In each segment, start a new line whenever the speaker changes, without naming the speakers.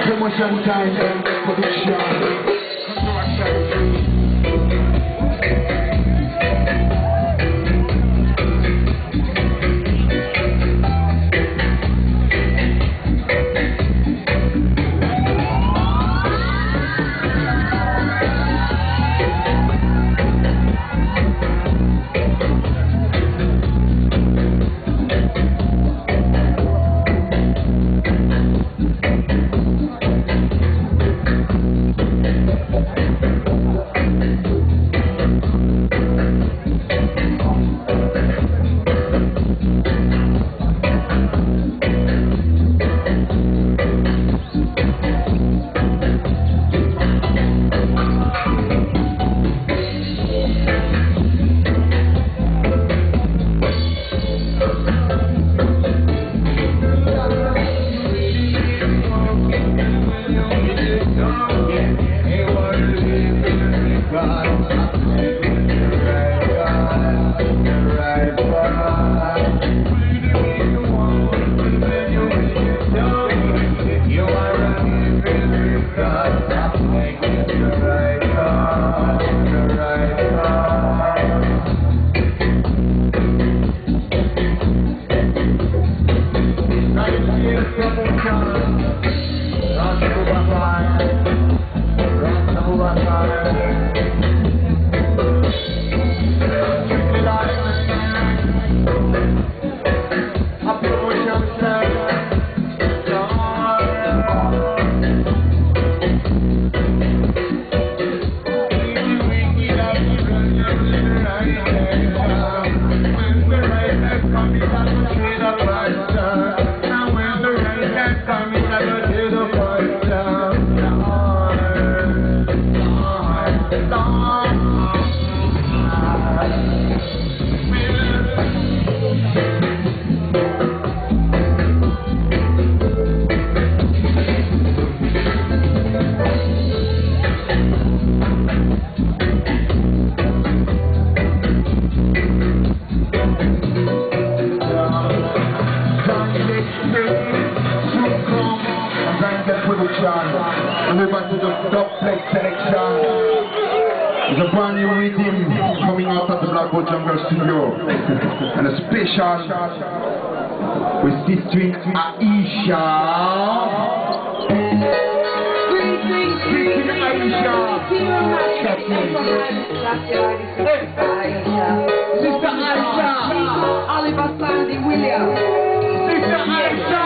Promotion time, production. And we're back to the dubplate selection. There's a brand new rhythm coming out of the Blackwood Jungle Studio. And a special with District Aisha. Greetings, Aisha. Sister Aisha. Oliver Sandy Williams. Sister Aisha.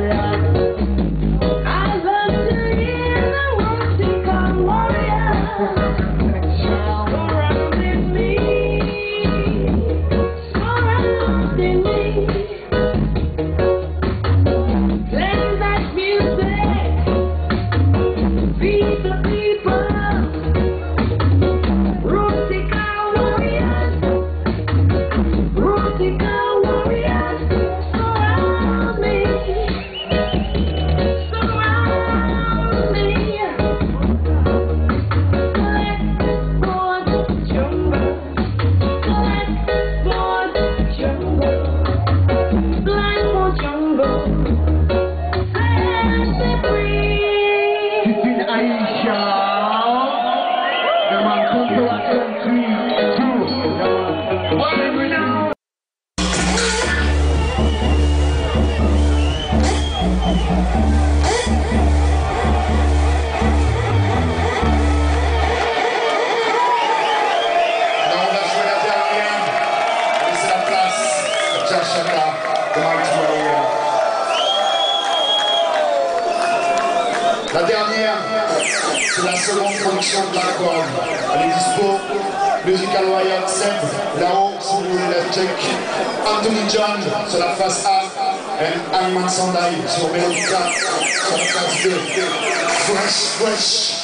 La dernière, c'est la seconde production de Blackboard. Elle est dispo. Musical Wire 7, là-haut, si vous voulez la check. Anthony John sur la face A. Et Ayman Sandai sur Melodica sur la face B. Fresh.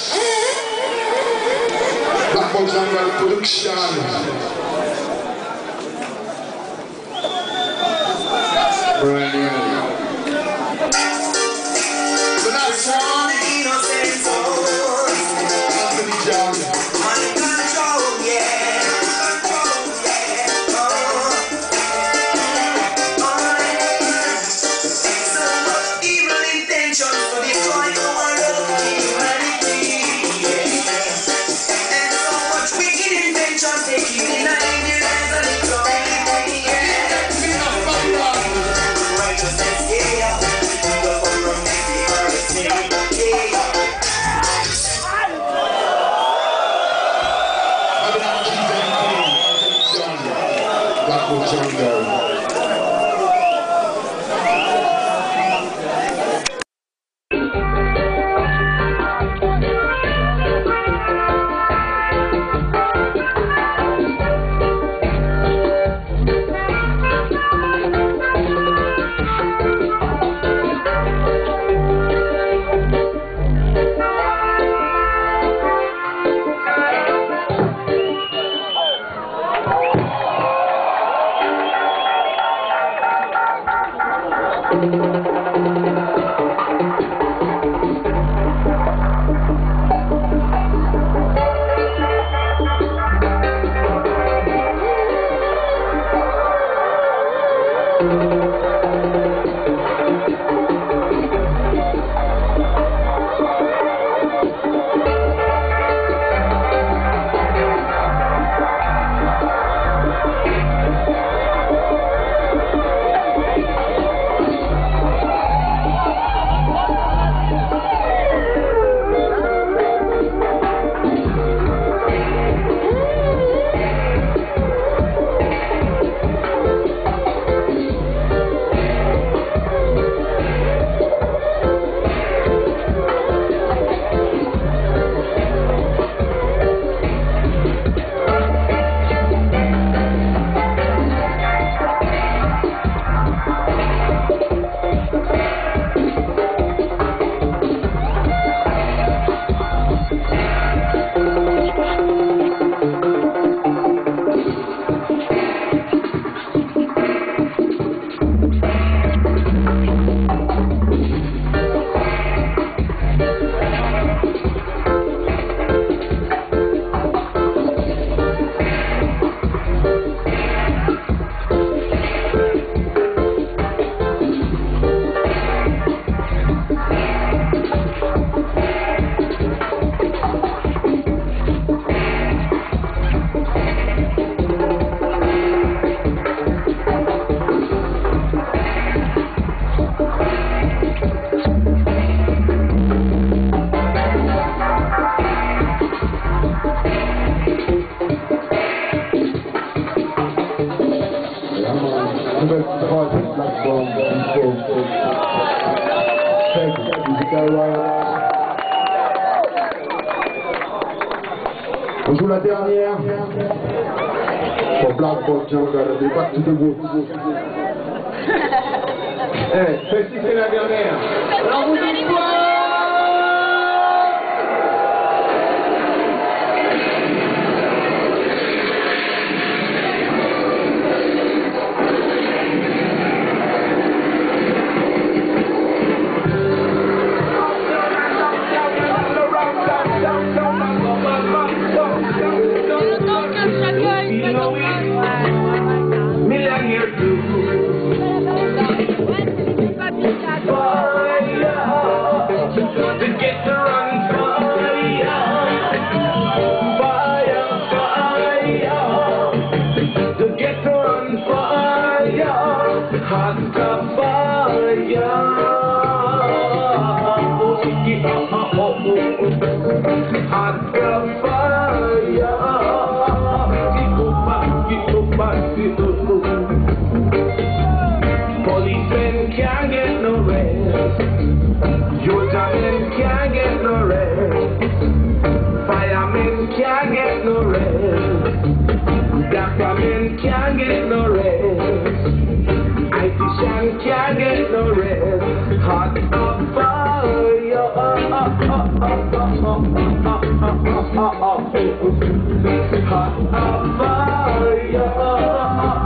Blackboard Jungle Production. Brilliant. The last one, Innocent Soul. Anthony John. Money control, yeah. So much evil intentions to destroy our humanity, yeah. And so much wicked intentions taking in the lives of the community, yeah. Righteousness. On joue la dernière pour Blackboard Jungle, mais pas tout de vous. Celle-ci c'est la dernière. Alors vous dites quoi?
Policemen can't get no rest. Youthmen can't get no rest. Firemen can't get no rest. Doctormen can't get no rest. ITian can't get no rest. Hot up fire. Hot up fire.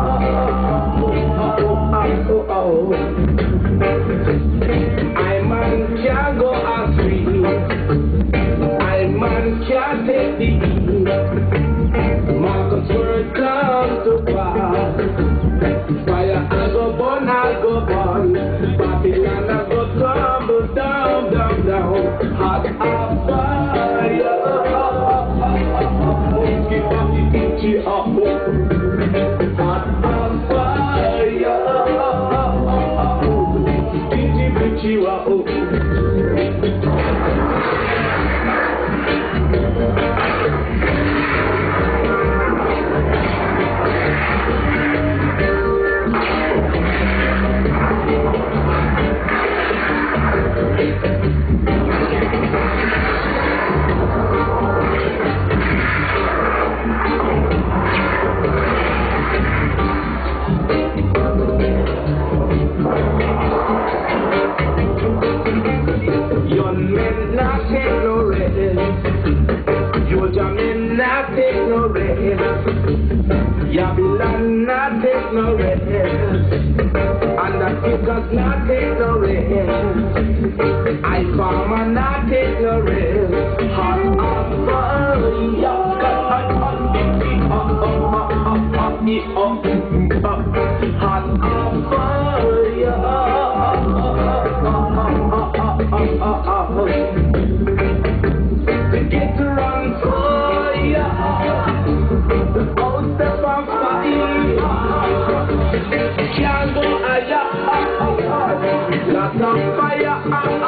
I man can't go astray. I man can't take the heat. Marcus word comes to pass. Fire I go burn, I go burn. Babylon I go tumble down, down, down. Hot up fire. Give up the kitchen up. Hot up fire. Babylon not take no rest, and the kickers not take no rest. I farmer not take no rest. Hot up fire, hot up fire. Get to run fire. Oh, step on fire. Can't go higher. Lots of fire.